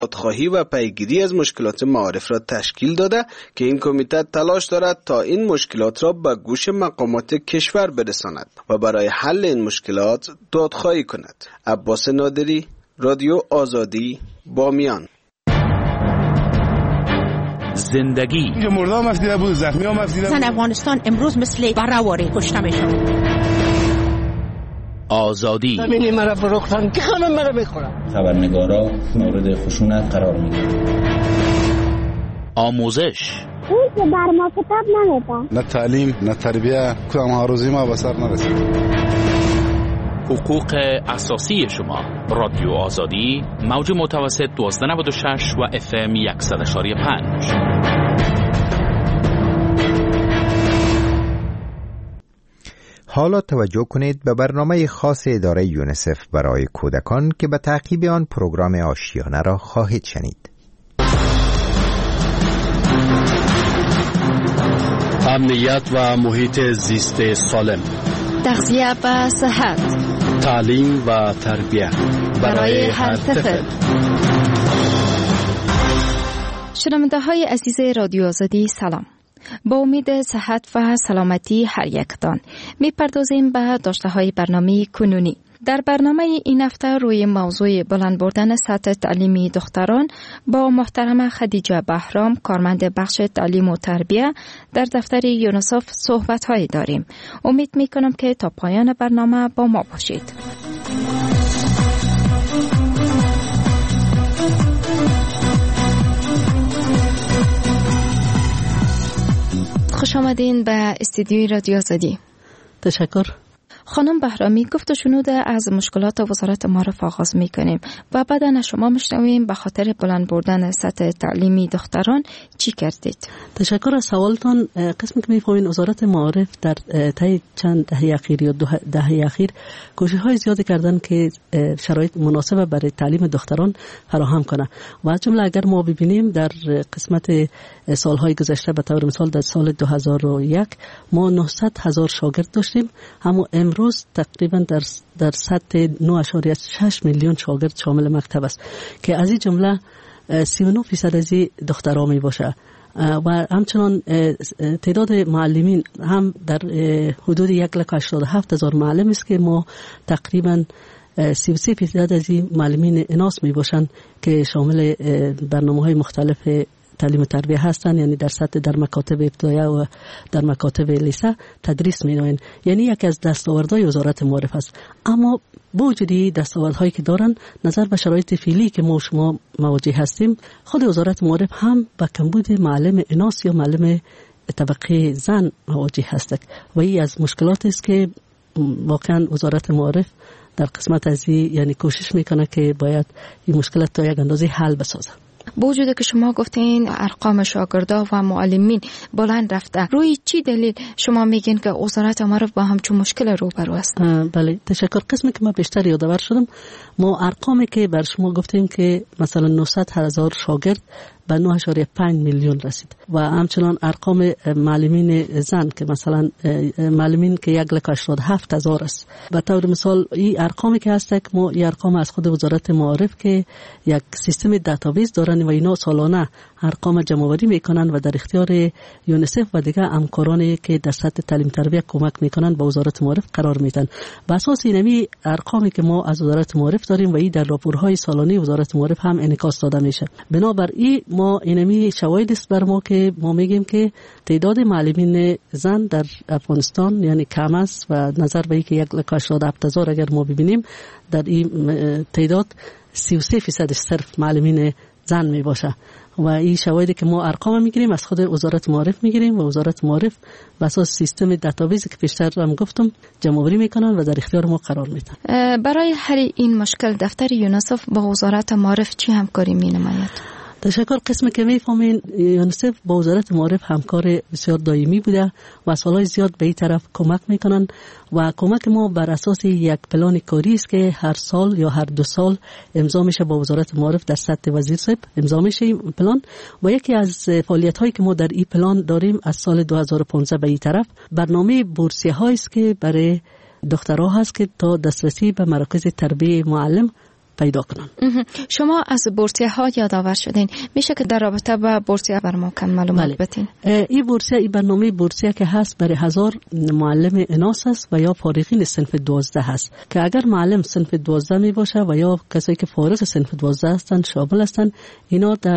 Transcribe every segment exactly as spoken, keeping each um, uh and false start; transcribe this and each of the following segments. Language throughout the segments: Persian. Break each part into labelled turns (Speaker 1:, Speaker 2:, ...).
Speaker 1: دادخواهی و پیگیری از مشکلات معارف را تشکیل داده که این کمیته تلاش دارد تا این مشکلات را به گوش مقامات کشور برساند و برای حل این مشکلات دادخواهی کند. عباس نادری، رادیو آزادی، بامیان.
Speaker 2: زندگی
Speaker 3: مرده هم افدیده بود، زخمی هم افدیده بود.
Speaker 4: زن افغانستان امروز مثل برهواری کشته میشون.
Speaker 2: آزادی
Speaker 5: همینی مرا فروختن که همه مرا میخورن.
Speaker 6: خبرنگارا مورد خشونت قرار میگیرن.
Speaker 2: آموزش
Speaker 7: اون که بر ما کتاب نمیده.
Speaker 3: نه تعلیم نه تربیه، کدام هاروزی ما به سر نرسید.
Speaker 2: حقوق اساسی شما. رادیو آزادی، موج متوسط دوازده نود و شش و اف ام صد و پنج.
Speaker 8: حالا توجه کنید به برنامه خاص اداره یونیسف برای کودکان که به تعقیب آن پروگرام آشیانه را خواهید شنید.
Speaker 9: امنیت و محیط زیست سالم،
Speaker 10: تغذیه و صحت،
Speaker 9: تعلیم و تربیت
Speaker 10: برای هر طفل. شنونده های عزیز رادیو آزادی سلام. با امید صحت و سلامتی هر یکتان میپردازیم به داشته های برنامه کنونی. در برنامه این هفته روی موضوع بلند بردن سطح تعلیمی دختران با محترمه خدیجه بهرام، کارمند بخش تعلیم و تربیه در دفتر یونیسف صحبت های داریم. امید می کنم که تا پایان برنامه با ما باشید. خوش آمدین به استودیوی رادیو آزادی.
Speaker 11: تشکر.
Speaker 10: خانم بهرامی، گفت و شنود از مشکلات وزارت معارف آغاز می کنیم و بعد از شما میشنویم به خاطر بلند بردن سطح تعلیمی دختران چی کردید؟
Speaker 11: تشکر از سوالتان. قسمی که میفهمین وزارت معارف در طی چند دهه اخیر یا دهه اخیر کوشش های زیادی کردن که شرایط مناسب برای تعلیم دختران فراهم کنه و از جمله اگر ما ببینیم در قسمت سالهای گذشته به طور مثال در سال دو هزار و یک ما نهصد هزار شاگرد داشتیم، اما امروز تقریبا در در سطح نه اشاریه شش میلیون شاگرد شامل مکتب است که از این جمله سی و نه درصد از دخترها می باشه و همچنان تعداد معلمین هم در حدود یک لک و هشتاد و هفت هزار معلم است که ما تقریبا سی و سه درصد از معلمین اناث می باشند که شامل برنامه‌های مختلف تعلیم و تربیه هستند، یعنی در سطح در مکاتب ابتدایی و در مکاتب لیسه تدریس می‌نوین. یعنی یکی از دستاوردهای وزارت معارف است. اما با وجود دستاوردهایی که دارن، نظر به شرایط فعلی که ما شما مواجه هستیم، خود وزارت معارف هم با کمبود معلم اناث یا معلم طبقه زن مواجه هست و این از مشکلاتی است که واقعا وزارت معارف در قسمت از این یعنی کوشش میکنه که باید این مشکلات تا یک اندازه حل بسازه.
Speaker 10: با وجود که شما گفتین ارقام شاگردا و معلمین بلند رفته، روی چی دلیل شما میگین که وزارت معارف با همچون مشکل روبرو است؟
Speaker 11: بله تشکر. قسمی که ما بیشتر یادآور شدم، ما ارقامی که بر شما گفتیم که مثلا نهصد هزار شاگرد به نه اشاریه پنج میلیون رسید و همچنان ارقام معلمین زن که مثلا معلمین که یک لک و هشتاد و هفت هزار است. به طور مثال این ارقامی که هست که ما این ارقام از خود وزارت معارف که یک سیستم دیتابیس دارن و اینا سالانه ارقام جمع آوری میکنن و در اختیار یونیسف و دیگه همکارانی که در سطح تعلیم تربیت کمک میکنن با وزارت معارف قرار میدن. بر اساس اینمی ارقامی که ما از وزارت معارف داریم و این در راپورهای سالانه وزارت معارف هم انعکاس داده میشه. بنابراین ما اینمی شواهد است بر ما که ما میگیم که تعداد معلمین زن در افغانستان یعنی کم است و نظر به اینکه یک لک و هشتاد و هفت هزار اگر ما ببینیم در این تعداد سی و سه درصد صرف معلمین زن می باشه و این شواهدی که ما ارقام میگیریم از خود وزارت معارف میگیریم و وزارت معارف بر اساس سیستم دیتابیسی که پیشتر هم گفتم جمع آوری میکنن و در اختیار ما قرار میدن.
Speaker 10: برای حل این مشکل دفتر یونیسف با وزارت معارف چی همکاری مینماید؟
Speaker 11: تشکر. قسمی که میفهمین یونیسف با وزارت معارف همکار بسیار دائمی بوده و سالهای زیاد به این طرف کمک میکنن و کمک ما بر اساس یک پلان کاری است که هر سال یا هر دو سال امضا میشه با وزارت معارف در سطح وزیر صاحب امضا میشه این پلان و یکی از فعالیت هایی که ما در این پلان داریم از سال دو هزار و پانزده به این طرف برنامه بورسیه هایی است که برای دخترها هست که تا دسترسی به مراکز تربیت معلم پیدا کنن.
Speaker 10: شما از بورسیه ها یادآور شدین، میشه که در رابطه با بورسیه بر ما کم معلومات بدین؟
Speaker 11: این بورسیه، این برنامه بورسیه که هست برای هزار معلم اناث است و یا فارغین صنف دوازده هست که اگر معلم صنف دوازده می باشه و یا کسایی که فارغ صنف دوازده هستند شامل هستند، اینا در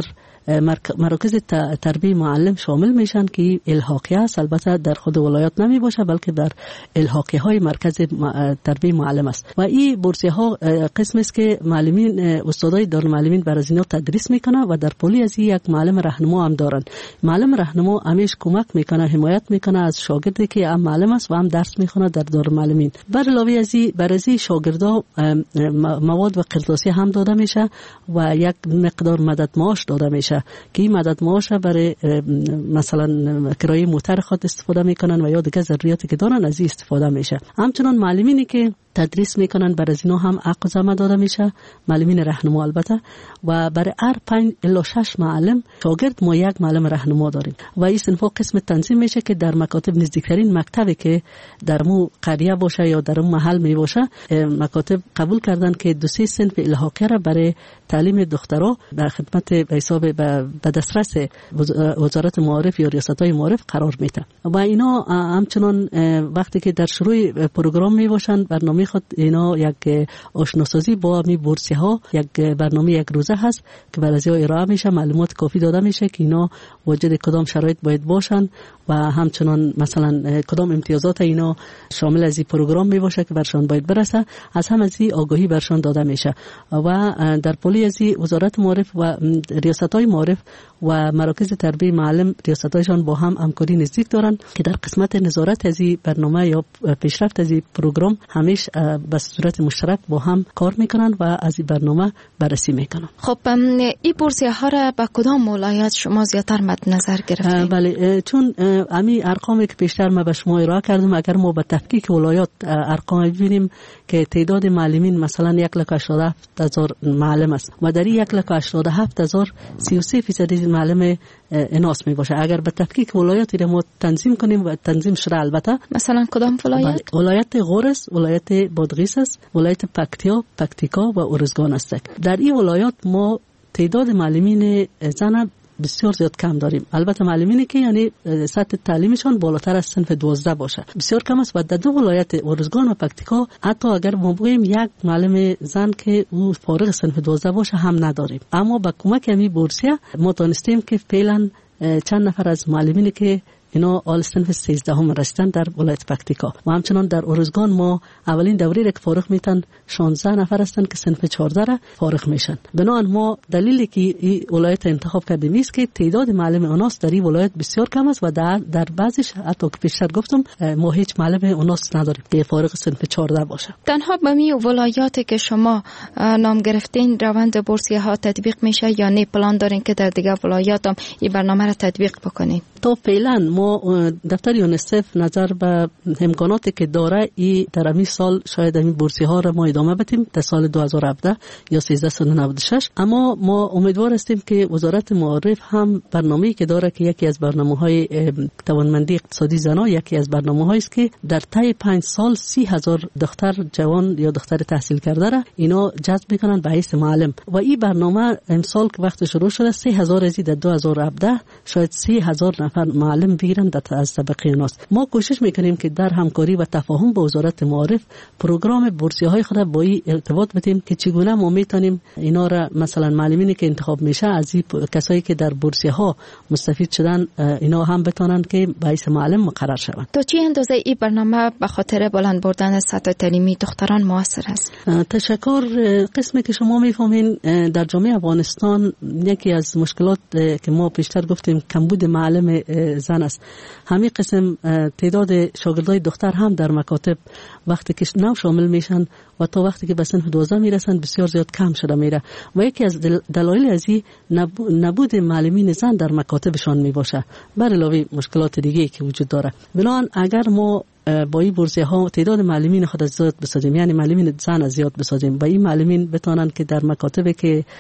Speaker 11: مراکز تربیه معلم شامل میشن که الحاقی است. البته در خود ولایات نمی باشه بلکه در الحاقی های مرکز تربیه معلم است و این بورسیه ها قسم است که معلمین استادای دارالمعلمین بر از اینا تدریس میکنه و در پولی از یک معلم راهنما هم دارن. معلم راهنما همیشه کمک میکنه، حمایت میکنه از شاگردی که هم معلم است و هم درس میخونه در دارالمعلمین. بر علاوه از این بر از شاگردا مواد و قرطاسی هم داده میشه و یک مقدار مدد معاش داده میشه که این مدد معاش برای مثلا کرایه موتر خود استفاده میکنن و یا دیگه ضروریاتی که دارن از این استفاده میشه. همچنان معلمینی که تدریس میکنن بر از اینا هم حق زحمت داده میشه، معلمین راهنما البته، و برای هر پنج الی شش معلم شاگرد ما یک معلم راهنما داریم و این صنفا قسم تنظیم میشه که در مکاتب نزدیکترین مکتبی که در مو قریه باشه یا در اون محل می باشه مکاتب قبول کردن که دو سه صنف الحاقی را برای تعلیم دخترها در خدمت به حساب به دسترس وزارت معارف یا ریاست‌های معارف قرار میده و اینا همچنان وقتی که در شروع پروگرام می باشن برنامه خود اینا یک آشناسازی با می بورسیه ها، یک برنامه یک روزه هست که برای ازیا ارائه میشه، معلومات کافی داده میشه که اینا واجد کدام شرایط باید باشن و همچنان مثلا کدام امتیازات اینا شامل از این پروگرام می باشه که برشان باید برسه، از هم از این آگاهی برشان داده میشه و در پولی از وزارت معارف و ریاست‌های معارف و مراکز تربیه معلم ریاست‌هایشان با هم همکاری نزدیک دارن که در قسمت نظارت از این برنامه یا پیشرفت از این پروگرام همیشه به صورت مشترک با هم کار میکنن و از این برنامه بررسی میکنن.
Speaker 10: خب این بورسیه ها را به کدام ولایت شما زیاتر مد نظر گرفتید؟
Speaker 11: بله، چون امی ارقامی که پیشتر ما به شما ارائه کردم، اگر ما به تفکیک ولایات ارقام ببینیم که تعداد معلمین مثلا یک لک هشتاد و هفت هزار معلم است و در این یک لک هشتاد و هفت هزار سی و سه فیصد معلم اناث می باشه. اگر به تفکیک ولایاتی را ما تنظیم کنیم و تنظیم شده البته
Speaker 10: مثلا کدام ولایت؟
Speaker 11: ولایت غورس، ولایت بادغیس است، ولایت پکتیا، پکتیکا و ارزگان است. در این ولایات ما تعداد معلمین زن بسیار زیاد کم داریم. البته معلمینی که یعنی سطح تعلیمشان بالاتر از صنف دوازده باشه بسیار کم است و در دو ولایت ارزگان و پکتیکا حتی اگر ما بگوییم یک معلم زن که او فارغ صنف دوازده باشه هم نداریم. اما با کمک همین بورسیه ما تونستیم که فعلا چند نفر از معلمینی که اینا آل صنف سیزده هم رسیدن در ولایت پکتیکا و همچنان در ارزگان ما اولین دوره را که فارغ میتن شانزده نفر هستند که صنف چهارده را فارغ میشن. بنابراین ما دلیلی که این ولایت انتخاب کردیم است که تعداد معلم اناث در این ولایت بسیار کم است و در در بعضیش حتی که پیشتر گفتم ما هیچ معلم اناث نداریم که فارغ صنف چهارده باشه.
Speaker 10: تنها به می ولایاتی که شما نام گرفتین روند بورسیه ها تطبیق میشه یا نه پلان دارین که در دیگه ولایات هم این برنامه را تطبیق بکنین؟
Speaker 11: تو فعلا ما دفتر یونیسف نظر به امکاناتی که داره ای در همین سال شاید همین بورسیه ها را ما ادامه بدیم در سال دو هزار و هفده یا سیزده نود و شش، اما ما امیدوار هستیم که وزارت معارف هم برنامه‌ای که داره که یکی از برنامه‌های توانمندی اقتصادی زنان یکی از برنامه‌هایی است که در طی پنج سال سی هزار دختر جوان یا دختر تحصیل کرده را اینا جذب میکنن به حیث معلم و این برنامه امسال که وقت شروع شده سه هزار از در دو هزار و هفده شاید سه هزار نفر معلم بگیرن در از طبقه اناث. ما کوشش میکنیم که در همکاری و تفاهم با وزارت معارف پروگرام بورسیه های خود با این ارتباط بدیم که چگونه ما میتونیم اینا را مثلا معلمینی که انتخاب میشه از این کسایی که در بورسیه ها مستفید شدن اینا هم بتونن که به حیث معلم مقرر شوند.
Speaker 10: تا چه اندازه این برنامه به خاطر بلند بردن سطح تعلیمی دختران موثر است؟
Speaker 11: تشکر. قسمی که شما میفهمین در جامعه افغانستان یکی از مشکلات که ما پیشتر گفتیم کمبود معلم زن است. همین قسم تعداد شاگردای دختر هم در مکاتب وقتی که نو شامل میشن و تا وقتی که به صنف دوازده میرسن بسیار زیاد کم شده میره و یکی از دلایل از این نبود معلمین زن در مکاتبشان میباشه بر علاوه مشکلات دیگه که وجود داره. بنابراین اگر ما با این بورسیه ها تعداد معلمین خود از زیاد بسازیم، یعنی معلمین زن از زیاد بسازیم و این معلمین بتونن که در مکاتب که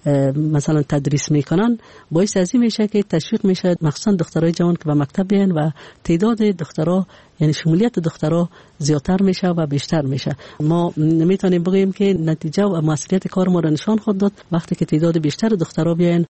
Speaker 11: مثلا تدریس میکنن، باعث از این میشه که تشویق میشه مخصوصا دخترای جوان که به مکتب بیان و تعداد دخترها یعنی شمولیت دخترها زیادتر میشه و بیشتر میشه. ما نمیتونیم بگیم که نتیجه و مسئولیت کار ما را نشان خود داد وقتی که تعداد بیشتر دخترها بیان